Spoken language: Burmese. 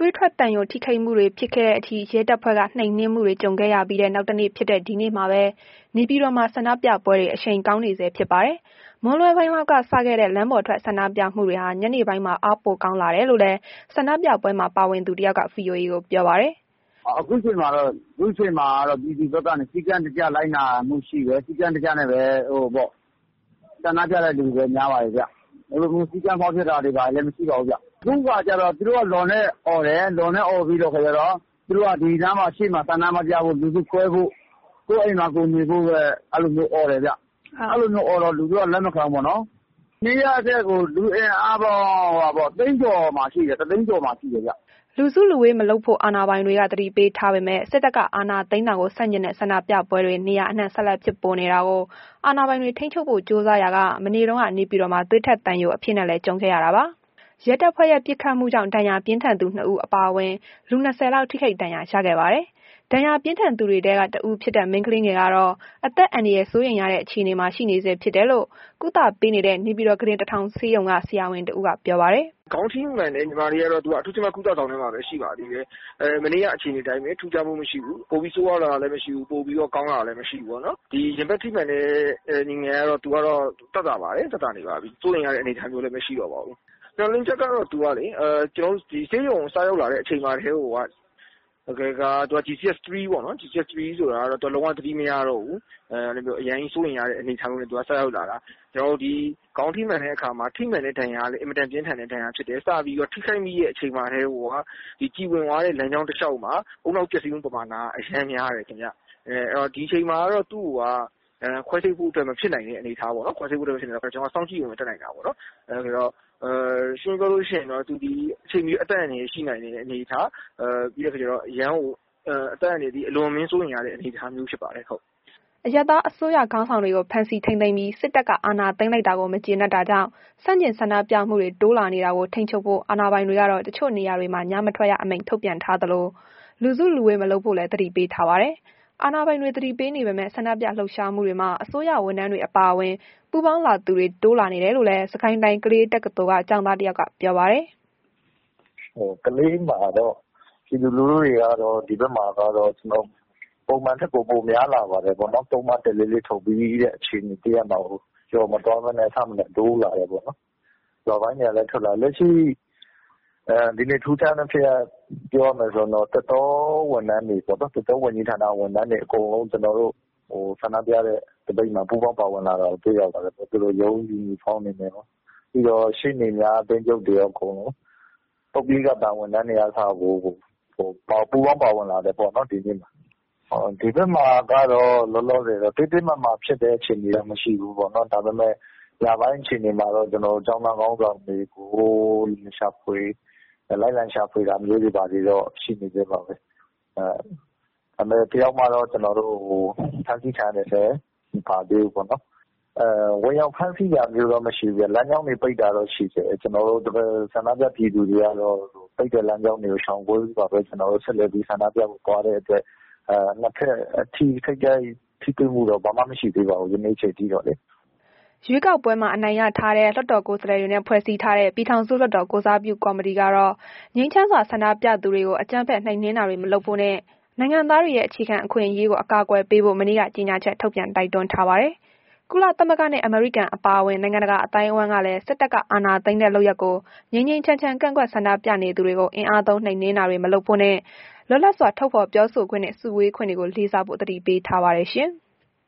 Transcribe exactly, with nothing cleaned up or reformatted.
သွေးထွက်တန်ယိုထိခိုက်မှုတွေဖြစ်ခဲ့တဲ့အထိရဲတပ်ဖွဲ့ကနှိမ်နင်းမှုတွေကြုံခဲ့ရပြီးတဲ့နောက်တစ်နေ့ဖြစ်တဲ့ဒီနေ့မှာပဲနေပြည်တော်မှာဆန္ဒပြပွဲတွေအရှိန်ကောင်းနေဆဲဖြစ်ပါတယ်။မွန်းလွဲပိုင်းလောက်ကစခဲ့တဲ့လမ်းပေါ်ထွက်ဆန္ဒပြမှုတွေဟာညနေပိုင်းမှာအားပိုကောင်းလာတယ်လို့လည်းဆန္ဒပြပွဲမှာပါဝင်သူတစ်ယောက်က ဗွီအိုအေ ကိုပြောပါတယ်။အခုချိန်မှာတော့အခုချိန်မှာတော့ပြည်သူဘက်ကနေစီကံတကြလိုက်နာမှုရှိတယ်စီကံတကြနဲ့ပဲဟိုပေါ့ဆန္ဒပြတဲ့လူတွေများပါတယ်ဗျ။ဘယ်လိုစီကံဖောက်ဖြစ်တာတွေပါလည်းမရှိပါဘူးဗျ။အခုကကြတော့သူတို့ကလော်နဲ့អော်တယ်လော်နဲ့អော်ပြီးတော့ခကြတော့သူတို့ကဒီနားမှာရှေ့မှာဆန္ဒမပြဖို့လူစုခွဲဖို့ကိုယ်အိမ်မှာကိုနေဖို့ပဲအဲ့လိုမျိုးអော်တယ်ဗျ။အဲ့လိုမျိုးអော်တော့လူတို့ကလက်မခံဘူးပေါ့နော်။နေ့ရက်တဲ့ကိုလူအင်အားပေါ့ဟာပေါ့တိန်းကျော်မှာရှိတယ်တိန်းကျော်မှာရှိတယ်ဗျ။လူစုလူဝေးမလုပ်ဖို့အာဏာပိုင်တွေကတတိပေးထားပေမဲ့စစ်တပ်ကအာဏာသိမ်းတာကိုဆန့်ကျင်တဲ့ဆန္ဒပြပွဲတွေနေရာအနှံ့ဆက်လက်ဖြစ်ပေါ်နေတာကိုအာဏာပိုင်တွေထိန်းချုပ်ဖို့ကြိုးစားရာကမနေ့တုန်းကနေပြည်တော်မှာသွေးထက်တန်ယိုအဖြစ်နဲ့လည်းကြုံခဲ့ရတာပါ။ရဲတပ်ဖွဲ့ရဲ့ပစ်ခတ်မှုကြောင့်ဒဏ်ရာပြင်းထန်သူနှစ်ဦးအပါအဝင်လူ၂၀လောက်ထိခိုက်ဒဏ်ရာရခဲ့ပါတယ်။ဒဏ်ရာပြင်းထန်သူတွေထဲကတဦးဖြစ်တဲ့မိန်းကလေးငယ်ကတော့အသက်အန္တရာယ်စိုးရိမ်ရတဲ့အခြေအနေမှာရှိနေဆဲဖြစ်တယ်လို့ကုသပေးနေတဲ့နေပြည်တော်ကရင်တထောင်ဆေးရုံကဆရာဝန်တဦးကပြောပါတယ်။ခေါင်းထိမှန်တဲ့ညီမလေးကတော့သူကအထူးကျမကုသဆောင်ထဲမှာပဲရှိပါသေးတယ်။အဲမနေ့ကအခြေအနေတိုင်းပဲထူးခြားမှုမရှိဘူး။ပိုပြီးဆိုးရလာလည်းမရှိဘူးပိုပြီးတော့ကောင်းလာလည်းမရှိဘူးပေါ့နော်။ဒီရင်ဘတ်ထိမှန်တဲ့ညီငယ်ကတော့သူကတော့တက်တာပါတယ်တက်တာနေပါပြီ။စိုးရိမ်ရတဲ့အနေအထားမျိုးလည်းမရှိတော့ပါဘူး။ကျွန်တော်လင်းချက်ကတော့သူကလေအဲကျွန်တော်ဒီဆေးရုံစားရောက်လာတဲ့အချိန်မှာတည်းဟိုကโอเคကသူက ဂျီ စီ အက်စ် 3 ပေါ့နော် ဂျီ စီ အက်စ် 3 ဆိုတာတော့သူလုံးဝသတိမရတော့ဘူးအဲအဲ့လိုမျိုးအရင်စိုးရင်ရတဲ့အနေအထားမျိုးနဲ့သူကဆက်ရောက်လာတာကျွန်တော်ဒီခေါင်းထိမှန်တဲ့အခါမှာထိမှန်တဲ့ဒဏ်ရာလေးအင်မတန်ပြင်းထန်တဲ့ဒဏ်ရာဖြစ်တယ်စပြီးတော့ထိခိုက်မိရဲ့အချိန်မှာတည်းဟိုကဒီကြည်ဝင်သွားတဲ့လမ်းကြောင်းတစ်လျှောက်မှာအုံနောက်ပျက်စီးမှုပမာဏအရန်များတယ်ခင်ဗျအဲအဲ့တော့ဒီအချိန်မှာတော့သူ့ကအဲခွဲစိတ်ဖို့အတွက်မဖြစ်နိုင်တဲ့အနေအထားပေါ့နော်ခွဲစိတ်ဖို့အတွက်ဖြစ်နေတော့ကျွန်တော်စောင့်ကြည့်ရုံနဲ့တက်နိုင်တာပေါ့နော်အဲဆိုတော့အဲရှင်းပြောလို့ရှိရင်တော့သူဒီအချိန်မျိုးအသက်အန္တရာယ်ရှိနိုင်တဲ့အနေအထားအဲပြီးတော့ကျတော့ရန်ကိုအသက်အန္တရာယ်ဒီအလွန်မင်းစိုးရင်ရတဲ့အနေအထားမျိုးဖြစ်ပါတယ်ဟုတ်အရသာအစိုးရခေါင်းဆောင်တွေကိုဖမ်းဆီးထိန်းသိမ်းပြီးစစ်တပ်ကအာဏာသိမ်းလိုက်တာကိုမကျေနပ်တာကြောင့်စန့်ကျင်ဆန္ဒပြမှုတွေတိုးလာနေတာကိုထိန်းချုပ်ဖို့အာဏာပိုင်တွေကတော့တချို့နေရာတွေမှာညမထွက်ရအမိန့်ထုတ်ပြန်ထားသလိုလူစုလူဝေးမလုပ်ဖို့လည်းတတိပေးထားပါတယ်။အာဏာပိုင်တွေတတိပေးနေပေမဲ့ဆန္ဒပြလှုပ်ရှားမှုတွေမှာအစိုးရဝန်ထမ်းတွေအပါအဝင်ပူးပေါင်းလာသူတွေတိုးလာနေတယ်လို့လည်းစကိုင်းတိုင်းကလေးတက္ကသိုလ်ကကျောင်းသားတစ်ယောက်ကပြောပါတယ်။ဟိုကလေးမှာတော့ဒီလူလူတွေကတော့ဒီဘက်မှာကတော့ကျွန်တော်ပုံမှန်ထက်ကိုပုံများလာပါတယ်ပေါ့နော်။သုံးမတလေးလေးထုတ်ပြီးတဲ့အခြေအနေတည်းမှာဟိုကျော်မတော်မနဲ့ဆမနဲ့တိုးလာတယ်ပေါ့နော်။ကျော်ပိုင်းတွေကလည်းထွက်လာလက်ရှိအဲဒီနေ့ထူးခြားတဲ့ဖြစ်ပြောမယ်ဆိုတော့တတော်ဝန်ထမ်းတွေပေါ့နော်တတော်ဝန်ကြီးဌာနဝန်ထမ်းတွေအကုန်လုံးကျွန်တော်တို့ဟိုဆန္ဒပြတဲ့တပိတ်မှာပူးပေါင်းပါဝင်လာတော့တွေ့ရပါတယ်ပေါ့သူတို့ရုံးယူနီဖောင်းနေတယ်နော်ပြီးတော့ရှင်းနေများအသိကျုပ်တွေအကုန်လုံးပုဂ္ဂလိကတာဝန်ထမ်းတွေအားစားကိုဟိုပူးပေါင်းပါဝင်လာတယ်ပေါ့နော်ဒီနေ့မှာဟောဒီဘက်မှာကတော့လောလောဆယ်တော့တိတိမမဖြစ်တဲ့အခြေအနေတော့မရှိဘူးပေါ့နော်ဒါပေမဲ့ညပိုင်းအခြေအနေမှာတော့ကျွန်တော်ကျောင်းသားကောင်းဆောင်တွေကိုရှာဖွေလိုက်လံရှာဖွေတာမျိုးတွေပါပြီးတော့ရှိနေသေးပါပဲအဲအမေတယောက်မှတော့ကျွန်တော်တို့ဟိုဖန်ဆီးထားတယ်ဆိုပါသေးဘူးပေါ့နော်အဲဝင်ရောက်ဖန်ဆီးရမျိုးတော့မရှိဘူးလမ်းကြောင်းတွေပိတ်တာတော့ရှိတယ်ကျွန်တော်တို့ဆန္ဒပြပြည်သူတွေကတော့ပိတ်တဲ့လမ်းကြောင်းတွေကိုရှောင်ကွင်းပါပဲကျွန်တော်တို့ဆက်လက်ပြီးဆန္ဒပြဖို့သွားတဲ့အတွက်အဲနှစ်ဖက်အထီးထိတ်ကြိုက်ထိတွေ့မှုတော့ဘာမှမရှိသေးပါဘူးဒီနေ့ချိန်ထိတော့လေရွေးကောက်ပွဲမှာအနိုင်ရထားတဲ့လွှတ်တော်ကိုယ်စားလှယ်တွေနဲ့ဖွဲ့စည်းထားတဲ့ပြည်ထောင်စုလွှတ်တော်ကိုစားပြုကော်မတီကတော့ငြိမ်းချမ်းစွာဆန္ဒပြသူတွေကိုအကြမ်းဖက်နှိမ်နင်းတာတွေမလုပ်ဖို့နဲ့နိုင်ငံသားတွေရဲ့အခြေခံအခွင့်အရေးကိုအကာအကွယ်ပေးဖို့မနေ့ကကြေညာချက်ထုတ်ပြန်တိုက်တွန်းထားပါတယ်။ကုလသမဂ္ဂနဲ့အမေရိကန်အပါအဝင်နိုင်ငံတကာအတိုင်းအဝန်းကလည်းစစ်တပ်ကအာဏာသိမ်းတဲ့လုပ်ရက်ကိုငြိမ်းငြိမ်းချမ်းချမ်းကန့်ကွက်ဆန္ဒပြနေသူတွေကိုအင်အားသုံးနှိမ်နင်းတာတွေမလုပ်ဖို့နဲ့လွတ်လပ်စွာထုတ်ဖော်ပြောဆိုခွင့်နဲ့စုဝေးခွင့်တွေကိုလေးစားဖို့တတိပေးထားပါတယ်ရှင်။